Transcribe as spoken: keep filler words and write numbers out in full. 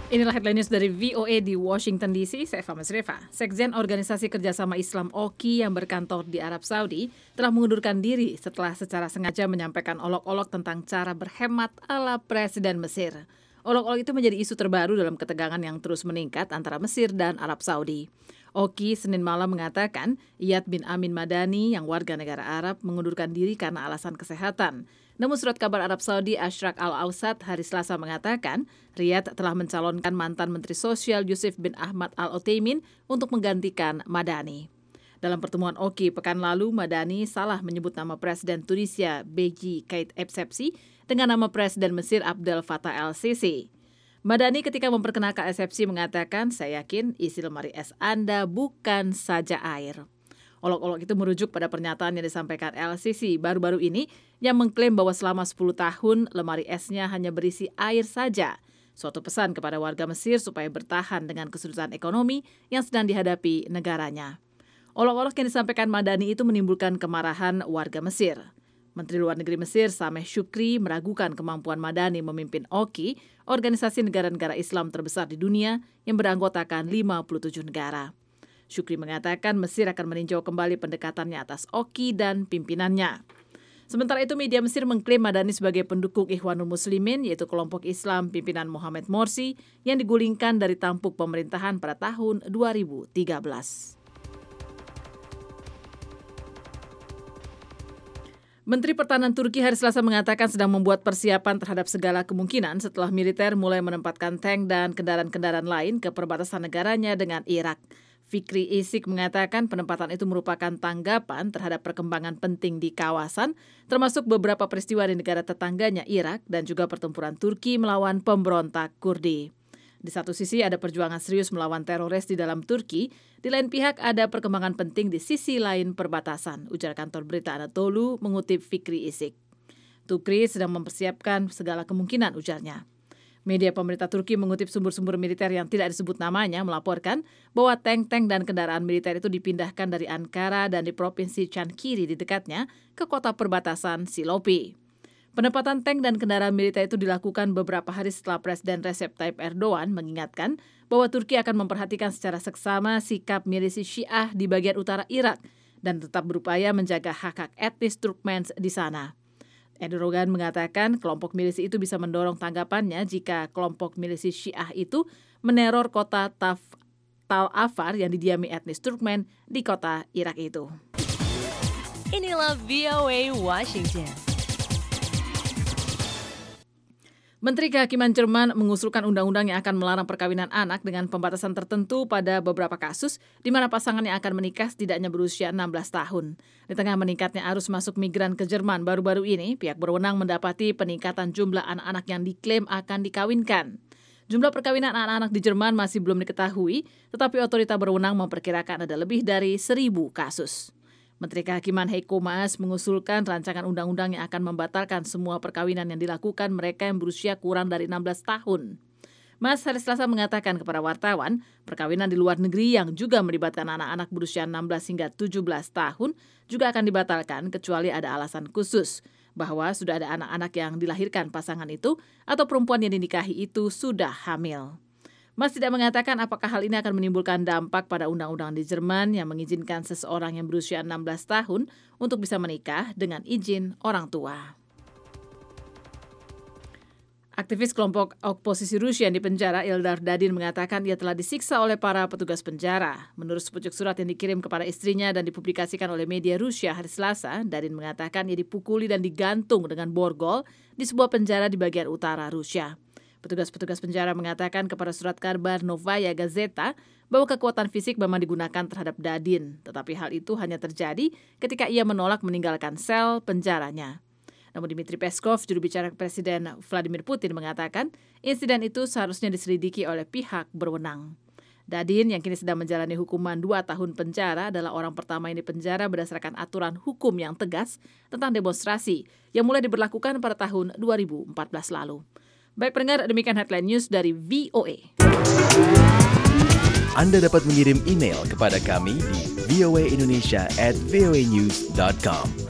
Inilah headline news dari V O A di Washington D C, saya Fama Sreva. Sekjen Organisasi Kerjasama Islam O K I yang berkantor di Arab Saudi telah mengundurkan diri setelah secara sengaja menyampaikan olok-olok tentang cara berhemat ala Presiden Mesir. Olok-olok itu menjadi isu terbaru dalam ketegangan yang terus meningkat antara Mesir dan Arab Saudi. O K I Senin malam mengatakan Iyad bin Amin Madani yang warga negara Arab mengundurkan diri karena alasan kesehatan. Namun surat kabar Arab Saudi Ashraq Al-Awsat hari Selasa mengatakan Riyadh telah mencalonkan mantan Menteri Sosial Yusuf bin Ahmad Al-Utsaimin untuk menggantikan Madani. Dalam pertemuan O K I pekan lalu, Madani salah menyebut nama Presiden Tunisia Beji Caid Essebsi dengan nama Presiden Mesir Abdel Fattah el-Sisi. Madani ketika memperkenalkan Essebsi mengatakan, saya yakin isi lemari es Anda bukan saja air. Olok-olok itu merujuk pada pernyataan yang disampaikan el-Sisi baru-baru ini yang mengklaim bahwa selama sepuluh tahun lemari esnya hanya berisi air saja. Suatu pesan kepada warga Mesir supaya bertahan dengan kesulitan ekonomi yang sedang dihadapi negaranya. Olok-olok yang disampaikan Madani itu menimbulkan kemarahan warga Mesir. Menteri Luar Negeri Mesir Sameh Shoukry meragukan kemampuan Madani memimpin O K I, organisasi negara-negara Islam terbesar di dunia yang beranggotakan lima puluh tujuh negara. Shoukry mengatakan Mesir akan meninjau kembali pendekatannya atas O K I dan pimpinannya. Sementara itu media Mesir mengklaim Madani sebagai pendukung Ikhwanul Muslimin, yaitu kelompok Islam pimpinan Mohamed Morsi yang digulingkan dari tampuk pemerintahan pada tahun dua ribu tiga belas. Menteri Pertahanan Turki hari Selasa mengatakan sedang membuat persiapan terhadap segala kemungkinan setelah militer mulai menempatkan tank dan kendaraan-kendaraan lain ke perbatasan negaranya dengan Irak. Fikri Isik mengatakan penempatan itu merupakan tanggapan terhadap perkembangan penting di kawasan, termasuk beberapa peristiwa di negara tetangganya Irak dan juga pertempuran Turki melawan pemberontak Kurdi. Di satu sisi ada perjuangan serius melawan teroris di dalam Turki, di lain pihak ada perkembangan penting di sisi lain perbatasan, ujar kantor berita Anadolu mengutip Fikri Isik. Turki sedang mempersiapkan segala kemungkinan, ujarnya. Media pemerintah Turki mengutip sumber-sumber militer yang tidak disebut namanya melaporkan bahwa tank-tank dan kendaraan militer itu dipindahkan dari Ankara dan di provinsi Çankırı di dekatnya ke kota perbatasan Silopi. Penempatan tank dan kendaraan militer itu dilakukan beberapa hari setelah Presiden Recep Tayyip Erdogan mengingatkan bahwa Turki akan memperhatikan secara seksama sikap milisi Syiah di bagian utara Irak dan tetap berupaya menjaga hak-hak etnis Turkmen di sana. Erdogan mengatakan kelompok milisi itu bisa mendorong tanggapannya jika kelompok milisi Syiah itu meneror kota Taf, Tal Afar yang didiami etnis Turkmen di kota Irak itu. Inilah V O A Washington. Menteri Kehakiman Jerman mengusulkan undang-undang yang akan melarang perkawinan anak dengan pembatasan tertentu pada beberapa kasus di mana pasangan yang akan menikah setidaknya berusia enam belas tahun. Di tengah meningkatnya arus masuk migran ke Jerman baru-baru ini, pihak berwenang mendapati peningkatan jumlah anak-anak yang diklaim akan dikawinkan. Jumlah perkawinan anak-anak di Jerman masih belum diketahui, tetapi otorita berwenang memperkirakan ada lebih dari seribu kasus. Menteri Kehakiman Heiko Maas mengusulkan rancangan undang-undang yang akan membatalkan semua perkawinan yang dilakukan mereka yang berusia kurang dari enam belas tahun. Maas hari Selasa mengatakan kepada wartawan, perkawinan di luar negeri yang juga melibatkan anak-anak berusia enam belas hingga tujuh belas tahun juga akan dibatalkan kecuali ada alasan khusus, bahwa sudah ada anak-anak yang dilahirkan pasangan itu atau perempuan yang dinikahi itu sudah hamil. Mas tidak mengatakan apakah hal ini akan menimbulkan dampak pada undang-undang di Jerman yang mengizinkan seseorang yang berusia enam belas tahun untuk bisa menikah dengan izin orang tua. Aktivis kelompok oposisi Rusia yang dipenjara, Eldar Dadin, mengatakan ia telah disiksa oleh para petugas penjara. Menurut sepucuk surat yang dikirim kepada istrinya dan dipublikasikan oleh media Rusia hari Selasa, Dadin mengatakan ia dipukuli dan digantung dengan borgol di sebuah penjara di bagian utara Rusia. Petugas-petugas penjara mengatakan kepada surat kabar Novaya Gazeta bahwa kekuatan fisik memang digunakan terhadap Dadin, tetapi hal itu hanya terjadi ketika ia menolak meninggalkan sel penjaranya. Namun Dmitry Peskov, juru bicara Presiden Vladimir Putin, mengatakan insiden itu seharusnya diselidiki oleh pihak berwenang. Dadin yang kini sedang menjalani hukuman dua tahun penjara adalah orang pertama yang dipenjara berdasarkan aturan hukum yang tegas tentang demonstrasi yang mulai diberlakukan pada tahun dua ribu empat belas lalu. Baik pendengar, demikian headline news dari V O A. Anda dapat mengirim email kepada kami di voaindonesia at voanews dot com.